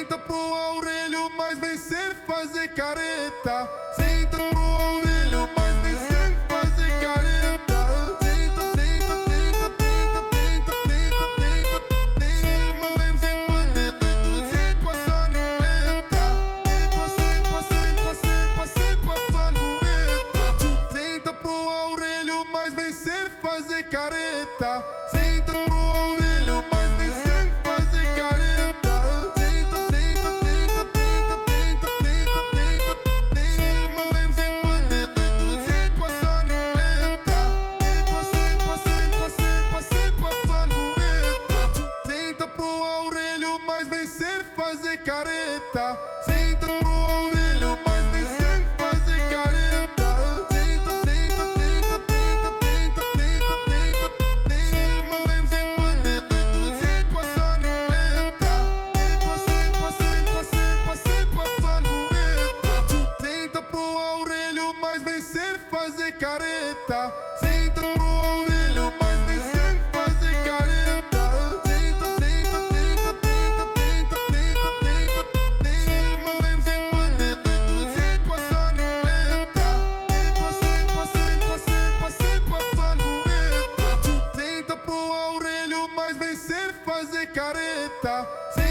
Senta pro Aurélio, mas vem sempre fazer careta. Senta pro Aurélio, mas vem sempre fazer careta. Senta, senta, senta, senta, senta, senta, senta, senta, mas vem sempre fazer senta com a sangueta. Senta, senta, senta, senta com a sangueta. Senta pro Aurélio, mas vem sempre fazer careta. Senta pro Aurélio, mas vem sempre fazer careta. Senta, senta, senta, senta, senta, senta, senta, senta, mas vem sempre fazer senta com a sangueta. Senta, senta, senta, senta com a sangueta. Senta pro Aurélio, mas vem sempre fazer careta. Senta pro Aurélio, mas vem sempre fazer careta. Senta, senta, senta, senta, senta, senta, senta, senta, mas vem sempre fazer senta com a sangueta. Senta, senta, senta, senta com a sangueta. Senta pro Aurélio, mas vem sempre fazer careta. Senta pro Aurélio, mas vem sempre fazer careta. Senta, senta, senta, senta, senta, senta, senta, senta, mas vem sempre fazer senta com a sangueta. Senta, senta, senta, senta com a sangueta. Senta pro Aurélio, mas vem sempre fazer careta.